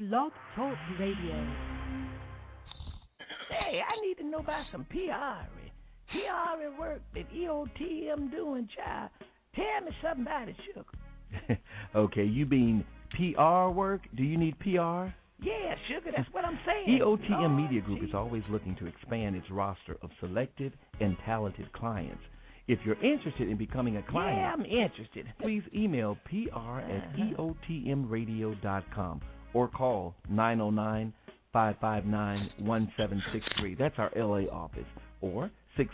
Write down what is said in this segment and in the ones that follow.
Blog Talk Radio. Hey, I need to know about some PR. PR and work that EOTM doing, child. Tell me something about it, sugar. Okay, you mean PR work? Do you need PR? Yeah, sugar, that's what I'm saying. EOTM Media Group is always looking to expand its roster of selected and talented clients. If you're interested in becoming a client, yeah, I'm interested. Please email pr@eotmradio.com or call 909-559-1763. That's our LA office. Or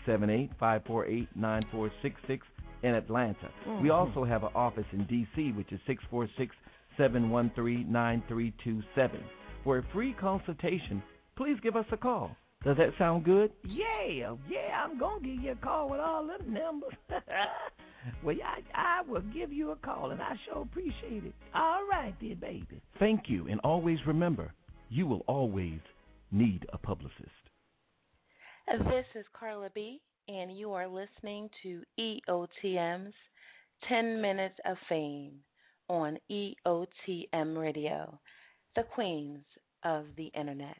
678-548-9466 in Atlanta. Mm-hmm. We also have an office in D.C., which is 646-713-9327. For a free consultation, please give us a call. Does that sound good? Yeah, I'm going to give you a call with all them numbers. Well, I will give you a call, and I sure appreciate it. All right, dear baby. Thank you, and always remember, you will always need a publicist. This is Carla B., and you are listening to EOTM's 10 Minutes of Fame on EOTM Radio, the queens of the Internet.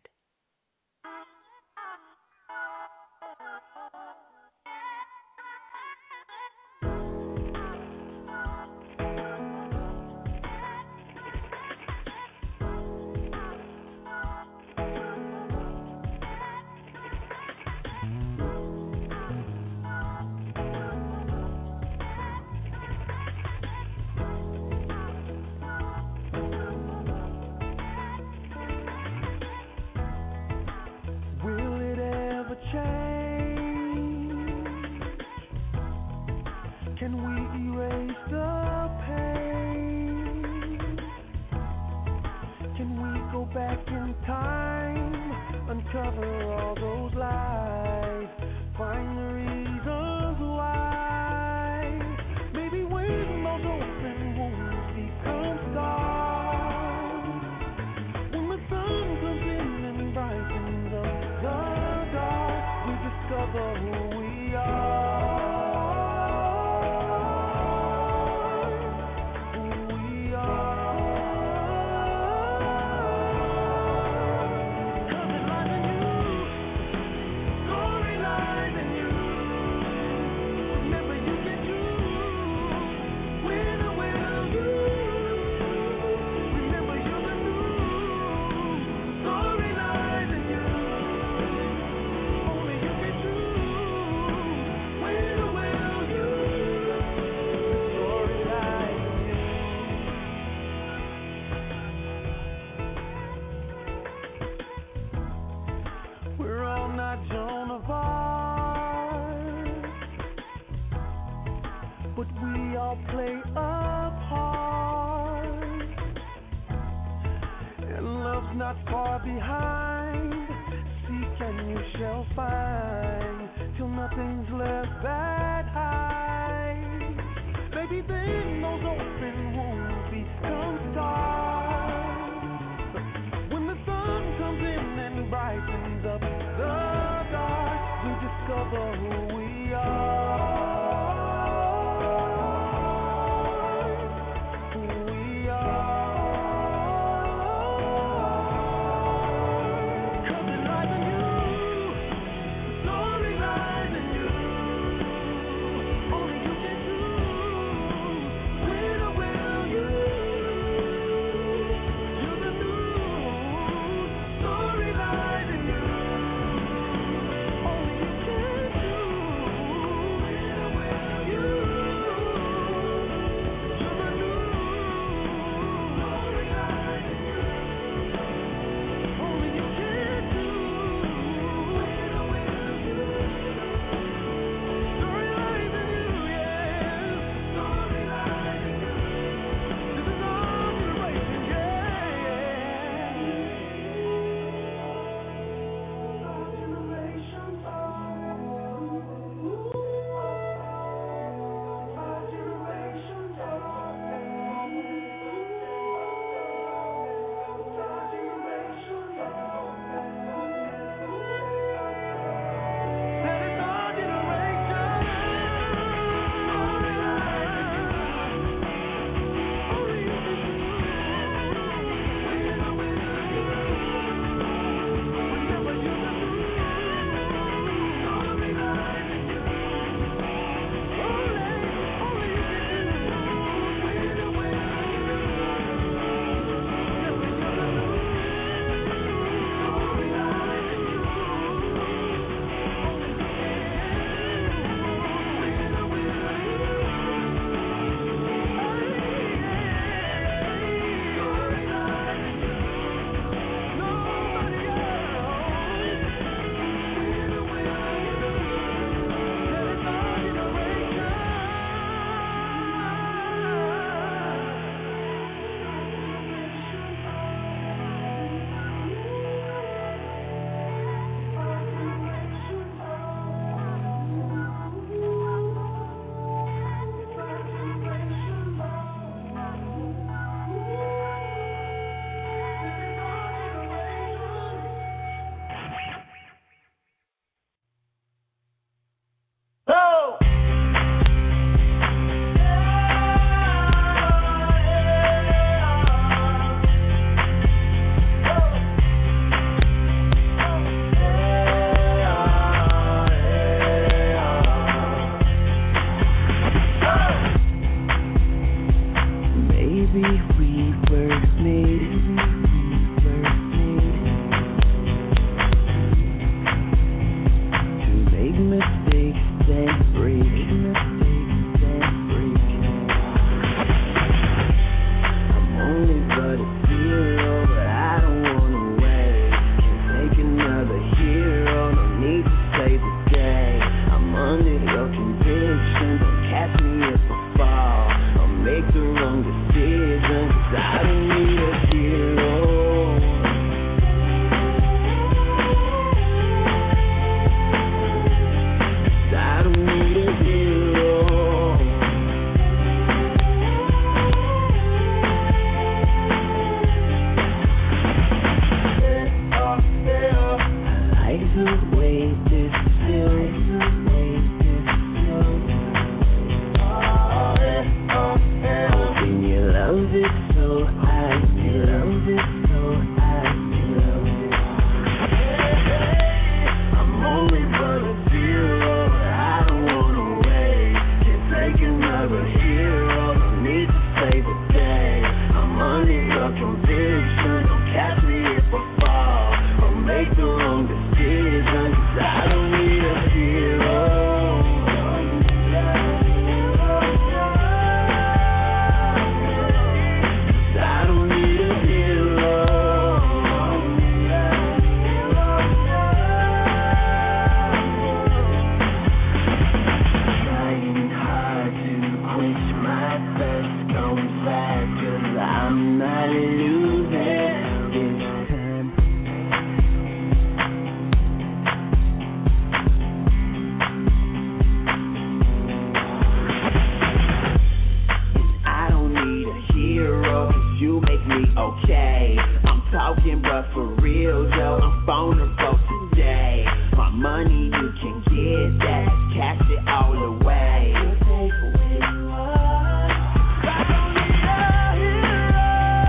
but for real though, I'm vulnerable today. My money, you can get that, cash it all away. You'll pay for where you are. I don't need a hero.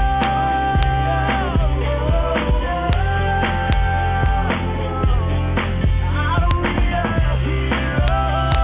I don't need a hero.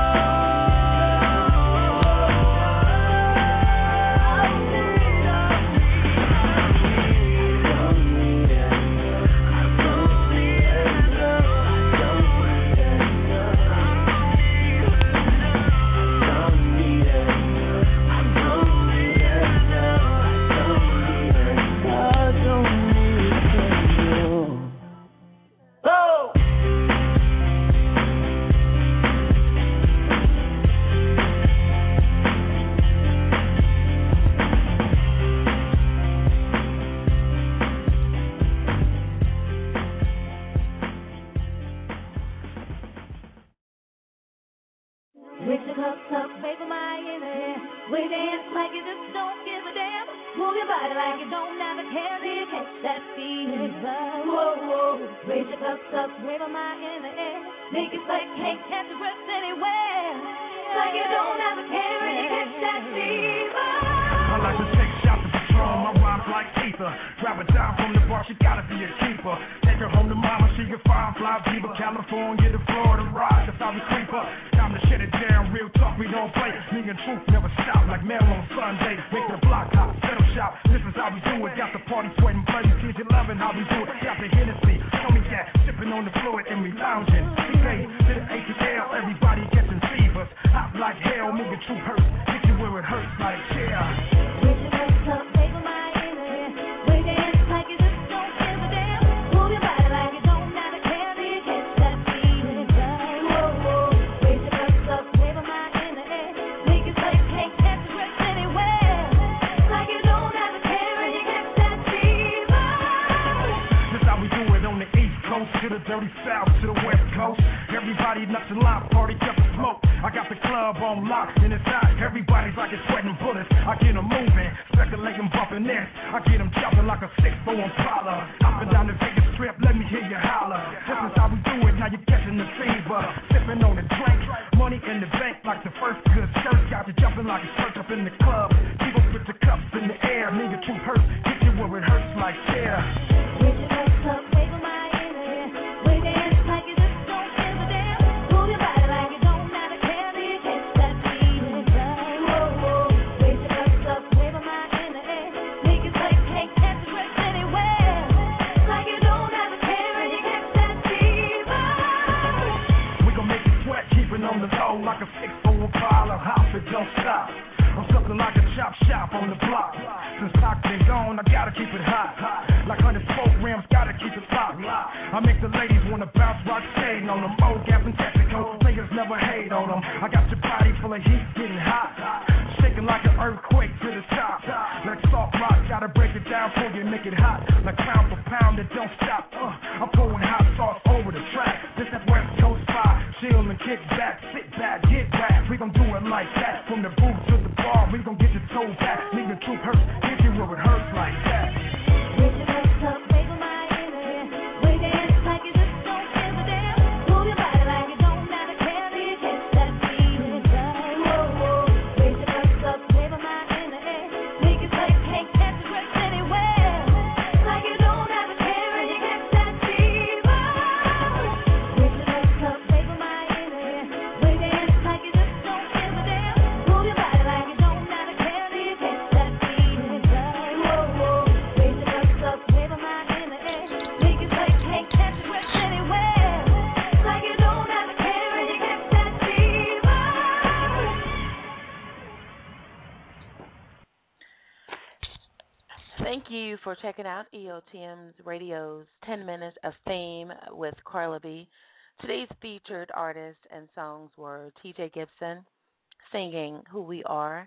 Thank you for checking out EOTM's Radio's 10 Minutes of Fame with Carla B. Today's featured artists and songs were TJ Gibson singing Who We Are,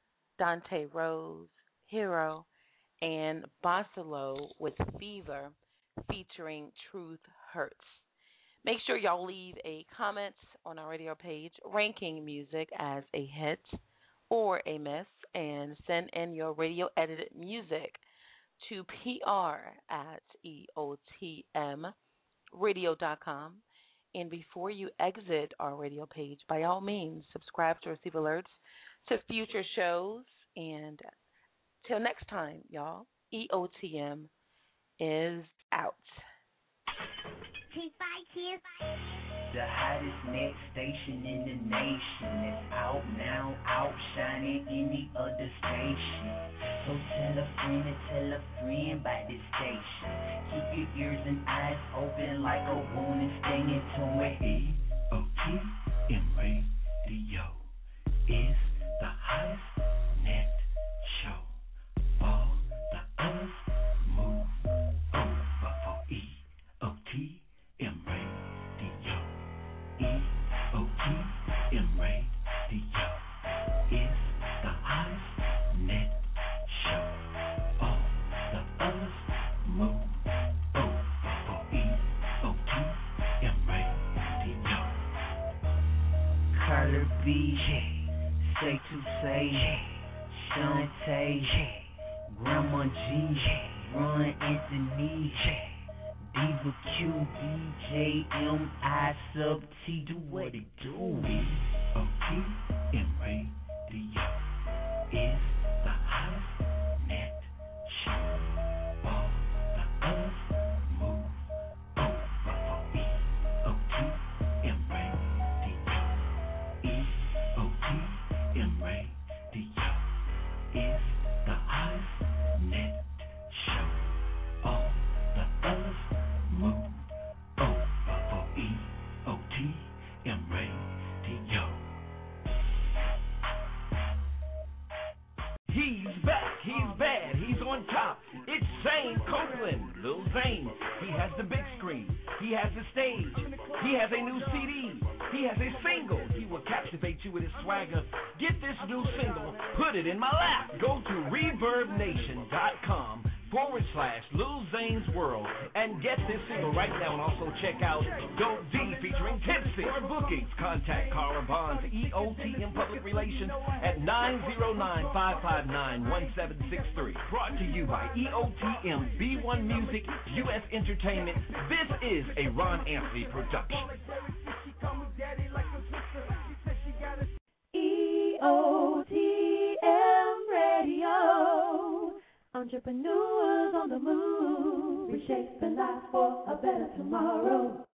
Dante Rose, Hero, and Bossalo with Fever featuring Truth Hurts. Make sure y'all leave a comment on our radio page ranking music as a hit or a miss, and send in your radio edited music to PR@EOTMradio.com. And before you exit our radio page, by all means, subscribe to receive alerts to future shows. And till next time, y'all, EOTM is out. The hottest net station in the nation is out now, outshining any other station. So tell a friend about this station. Keep your ears and eyes open like a wound and stay into it. EOTM Radio is the hottest net show. All the others move over for EOTM Radio. EOTM Radio is the hottest net show. All the others move over for EOTM Radio. Carla B, Say to Say, Shantae, Grandma G, Ron Anthony, Diva Q, DJ M, I sub T, do what it do. EOTM Radio is the hottest net show. All the others move over for EOTM Radio. EOTM Radio is the hottest net show. All the others move over for EOTM Radio. He's back, he's bad, he's on top. It's Zane Copeland, Lil Zane. He has the big screen, he has the stage, he has a new CD, he has a single. He will captivate you with his swagger. Get this new single, put it in my lap. Go to ReverbNation.com/Lil Zane's World and get this single right now. And also check out Dope D featuring Tipsy. For bookings, contact Carla Bonds, EOTM Public Relations at 909-559-1763. Brought to you by EOTM, B1 Music, U.S. Entertainment. This is a Ron Anthony production. EOTM Radio. Entrepreneurs on the move, reshaping life for a better tomorrow.